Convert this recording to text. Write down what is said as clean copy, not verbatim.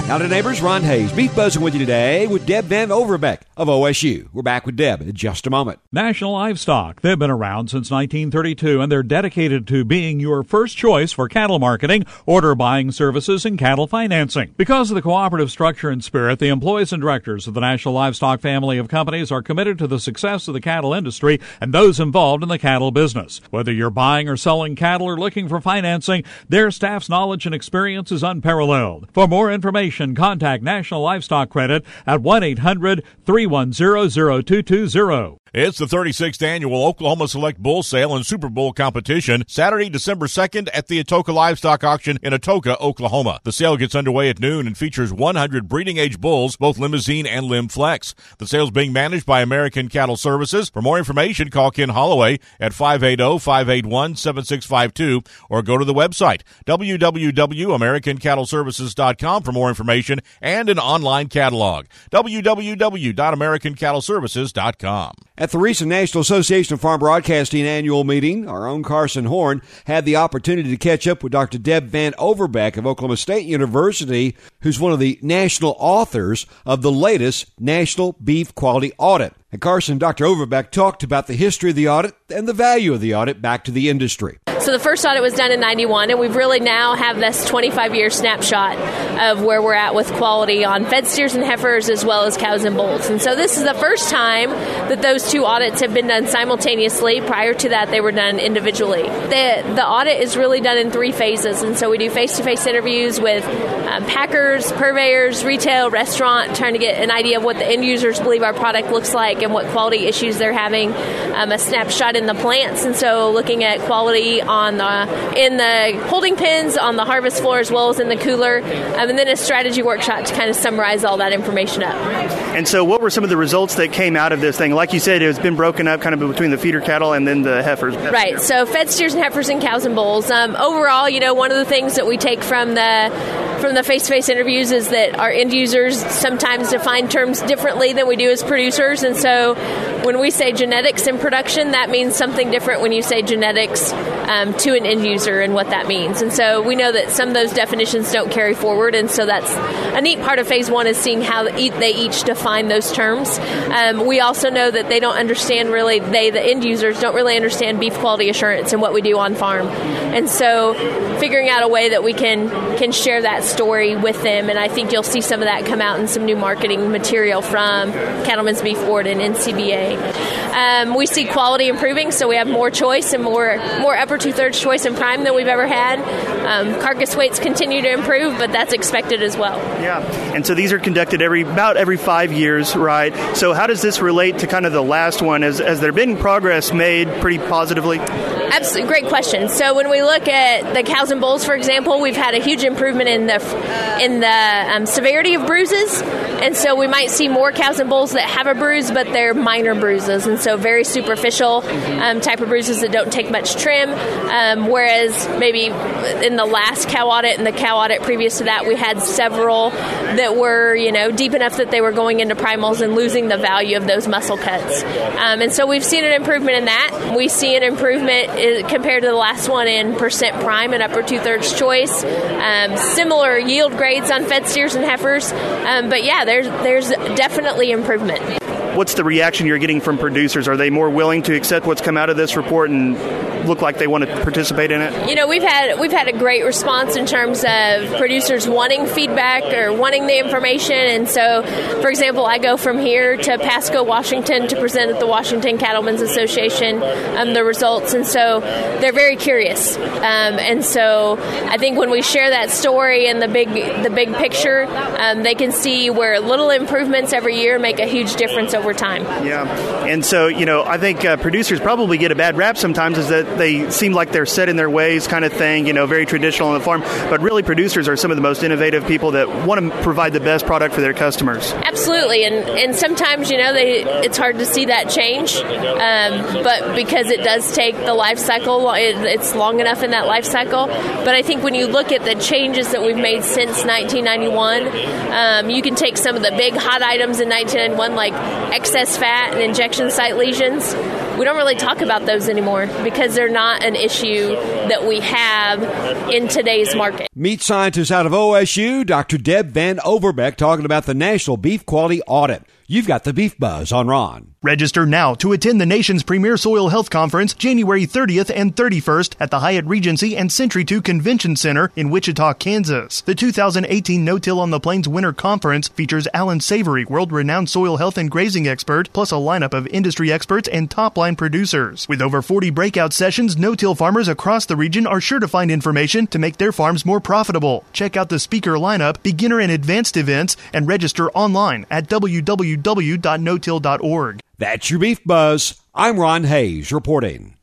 Howdy, neighbors. Ron Hayes, Beef Buzzing with you today with Deb Van Overbeck of OSU. We're back with Deb in just a moment. National Livestock. They've been around since 1932, and they're dedicated to being your first choice for cattle marketing, order buying services, and cattle financing. Because of the cooperative structure and spirit, the employees and directors of the National Livestock family of companies are committed to the success of the cattle industry and those involved in the cattle business. Whether you're buying or selling cattle or looking for financing, their staff's knowledge and experience is unparalleled. For more information, contact National Livestock Credit at 1-800-310-0220. It's the 36th annual Oklahoma Select Bull Sale and Super Bowl competition, Saturday, December 2nd at the Atoka Livestock Auction in Atoka, Oklahoma. The sale gets underway at noon and features 100 breeding-age bulls, both limousine and limb flex. The sale's being managed by American Cattle Services. For more information, call Ken Holloway at 580-581-7652 or go to the website, www.americancattleservices.com for more information and an online catalog, www.americancattleservices.com. At the recent National Association of Farm Broadcasting annual meeting, our own Carson Horn had the opportunity to catch up with Dr. Deb Van Overbeck of Oklahoma State University, who's one of the national authors of the latest National Beef Quality Audit. And Carson and Dr. Overbeck talked about the history of the audit and the value of the audit back to the industry. So the first audit was done in 91, and we've really now have this 25-year snapshot of where we're at with quality on fed steers and heifers as well as cows and bulls. And so this is the first time that those two audits have been done simultaneously. Prior to that, they were done individually. The audit is really done in three phases, and so we do face-to-face interviews with packers, purveyors, retail, restaurant, trying to get an idea of what the end users believe our product looks like and what quality issues they're having, a snapshot in the plants, and so looking at quality in the holding pens, on the harvest floor, as well as in the cooler, and then a strategy workshop to kind of summarize all that information up. And so what were some of the results that came out of this thing? Like you said, it's been broken up kind of between the feeder cattle and then the heifers. Right, so fed steers and heifers and cows and bulls. Overall, one of the things that we take from the face-to-face interviews is that our end users sometimes define terms differently than we do as producers, and so when we say genetics in production, that means something different when you say genetics to an end user and what that means. And so we know that some of those definitions don't carry forward, and so that's a neat part of phase one, is seeing how they each define those terms. We also know that they don't understand really, the end users don't really understand beef quality assurance and what we do on farm. And so figuring out a way that we can share that story with them, and I think you'll see some of that come out in some new marketing material from Cattlemen's Beef Board and NCBA. We see quality improving, so we have more choice and more upper two-thirds choice in prime than we've ever had. Carcass weights continue to improve, but that's expected as well. Yeah, and so these are conducted about every 5 years, right? So how does this relate to kind of the last one? Has there been progress made pretty positively? Absolutely, great question. So when we look at the cows and bulls, for example, we've had a huge improvement in the severity of bruises, and so we might see more cows and bulls that have a bruise, but they're minor bruises, and so very superficial type of bruises that don't take much trim. Whereas maybe in the last cow audit and the cow audit previous to that, we had several that were deep enough that they were going into primals and losing the value of those muscle cuts. And so we've seen an improvement in that. We see an improvement compared to the last one in percent prime and upper two-thirds choice. Similar yield grades on fed steers and heifers. But yeah, there's definitely improvement. What's the reaction you're getting from producers? Are they more willing to accept what's come out of this report and look like they want to participate in it? We've had a great response in terms of producers wanting feedback or wanting the information. And so, for example, I go from here to Pasco, Washington to present at the Washington Cattlemen's Association the results. And so they're very curious. And so I think when we share that story and the big picture, they can see where little improvements every year make a huge difference over time. Yeah. And so, I think producers probably get a bad rap sometimes, is that they seem like they're set in their ways kind of thing, very traditional on the farm. But really, producers are some of the most innovative people that want to provide the best product for their customers. Absolutely. And sometimes, it's hard to see that change. But because it does take the life cycle, it's long enough in that life cycle. But I think when you look at the changes that we've made since 1991, you can take some of the big hot items in 1991, like excess fat and injection site lesions. we don't really talk about those anymore because they're not an issue that we have in today's market. Meat scientist out of OSU, Dr. Deb Van Overbeck, talking about the National Beef Quality Audit. You've got the Beef Buzz on Ron. Register now to attend the nation's premier soil health conference January 30th and 31st at the Hyatt Regency and Century 2 Convention Center in Wichita, Kansas. The 2018 No-Till on the Plains Winter Conference features Alan Savory, world-renowned soil health and grazing expert, plus a lineup of industry experts and top-line producers. With over 40 breakout sessions, no-till farmers across the region are sure to find information to make their farms more profitable. Check out the speaker lineup, beginner and advanced events, and register online at www.notill.org. That's your Beef Buzz. I'm Ron Hayes reporting.